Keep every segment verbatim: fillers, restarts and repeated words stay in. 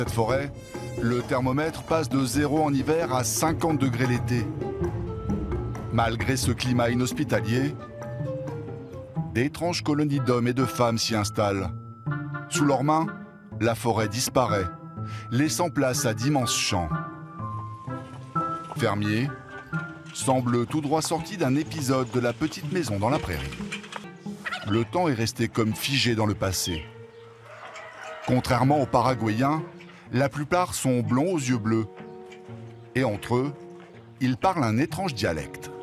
Cette forêt, le thermomètre passe de zéro en hiver à cinquante degrés l'été. Malgré ce climat inhospitalier, d'étranges colonies d'hommes et de femmes s'y installent. Sous leurs mains, la forêt disparaît, laissant place à d'immenses champs. Fermiers semblent tout droit sortis d'un épisode de La Petite Maison dans la prairie. Le temps est resté comme figé dans le passé. Contrairement aux Paraguayens, la plupart sont blonds aux yeux bleus. Et entre eux, ils parlent un étrange dialecte.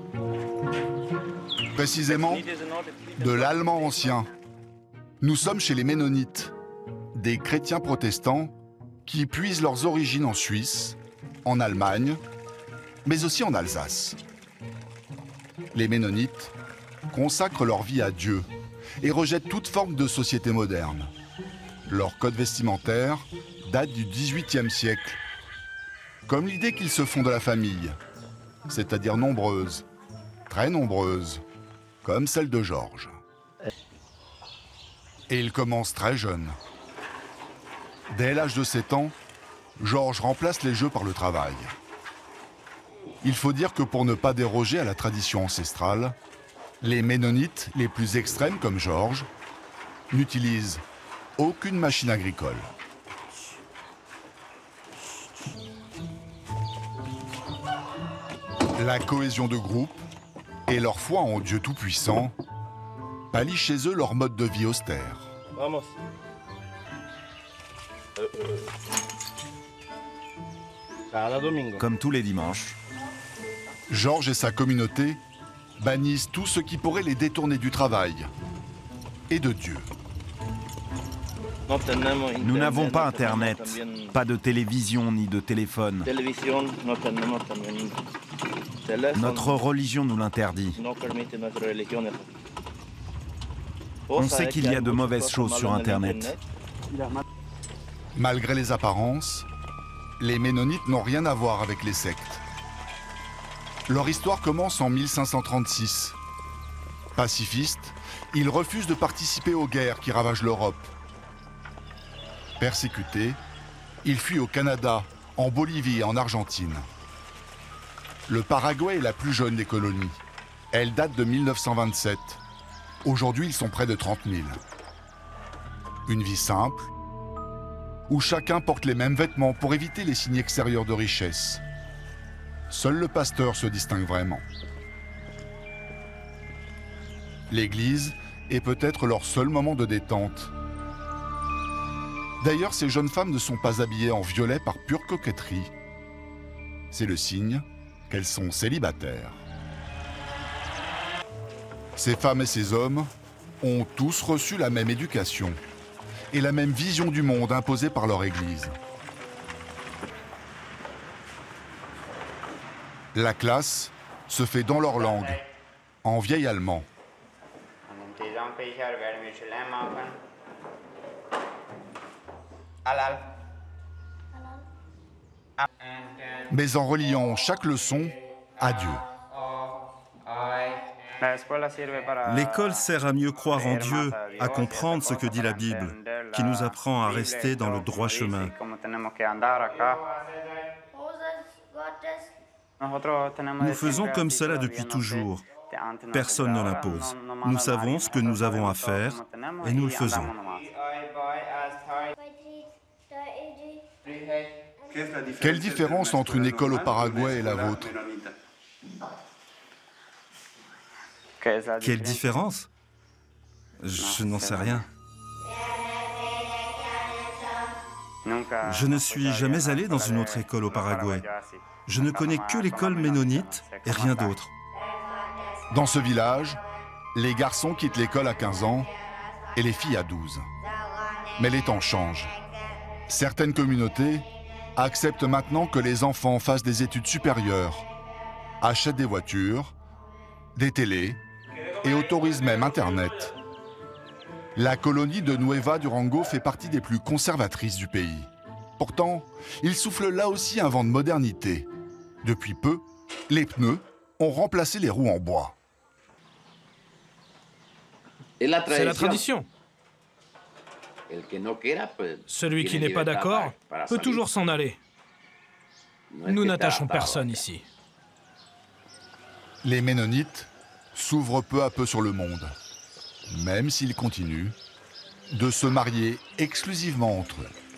Précisément, de l'allemand ancien. Nous sommes chez les Ménonites, des chrétiens protestants qui puisent leurs origines en Suisse, en Allemagne, mais aussi en Alsace. Les Ménonites consacrent leur vie à Dieu et rejettent toute forme de société moderne. Leur code vestimentaire date du dix-huitième siècle, comme l'idée qu'ils se font de la famille, c'est-à-dire nombreuse, très nombreuse, comme celle de Georges. Et il commence très jeune. Dès l'âge de sept ans, Georges remplace les jeux par le travail. Il faut dire que pour ne pas déroger à la tradition ancestrale, les Ménonites les plus extrêmes comme Georges n'utilisent aucune machine agricole. La cohésion de groupe et leur foi en Dieu Tout-Puissant pallient chez eux leur mode de vie austère. Vamos. Cada domingo. Comme tous les dimanches, Georges et sa communauté bannissent tout ce qui pourrait les détourner du travail et de Dieu. nous n'avons pas Internet, pas de télévision ni de téléphone. Notre religion nous l'interdit. On sait qu'il y a de mauvaises choses sur Internet. Malgré les apparences, les Ménonites n'ont rien à voir avec les sectes. Leur histoire commence en mille cinq cent trente-six. Pacifistes, ils refusent de participer aux guerres qui ravagent l'Europe. Persécutés, ils fuient au Canada, en Bolivie et en Argentine. Le Paraguay est la plus jeune des colonies. Elle date de mille neuf cent vingt-sept. Aujourd'hui, ils sont près de trente mille. Une vie simple, où chacun porte les mêmes vêtements pour éviter les signes extérieurs de richesse. Seul le pasteur se distingue vraiment. L'église est peut-être leur seul moment de détente. D'ailleurs, ces jeunes femmes ne sont pas habillées en violet par pure coquetterie. C'est le signe qu'elles sont célibataires. Ces femmes et ces hommes ont tous reçu la même éducation et la même vision du monde imposée par leur Église. La classe se fait dans leur langue, en vieil allemand. Mais en reliant chaque leçon à Dieu. L'école sert à mieux croire en Dieu, à comprendre ce que dit la Bible, qui nous apprend à rester dans le droit chemin. Nous faisons comme cela depuis toujours. Personne ne l'impose. Nous savons ce que nous avons à faire et nous le faisons. Quelle différence entre une école au Paraguay et la vôtre? Quelle différence? Je n'en sais rien. Je ne suis jamais allé dans une autre école au Paraguay. Je ne connais que l'école ménonite et rien d'autre. Dans ce village, les garçons quittent l'école à quinze ans et les filles à douze. Mais les temps changent. Certaines communautés acceptent maintenant que les enfants fassent des études supérieures, achètent des voitures, des télés et autorisent même Internet. La colonie de Nueva Durango fait partie des plus conservatrices du pays. Pourtant, il souffle là aussi un vent de modernité. Depuis peu, les pneus ont remplacé les roues en bois. C'est la tradition. Celui qui n'est pas d'accord peut toujours s'en aller. Nous n'attachons personne ici. Les Ménonites s'ouvrent peu à peu sur le monde, même s'ils continuent de se marier exclusivement entre eux.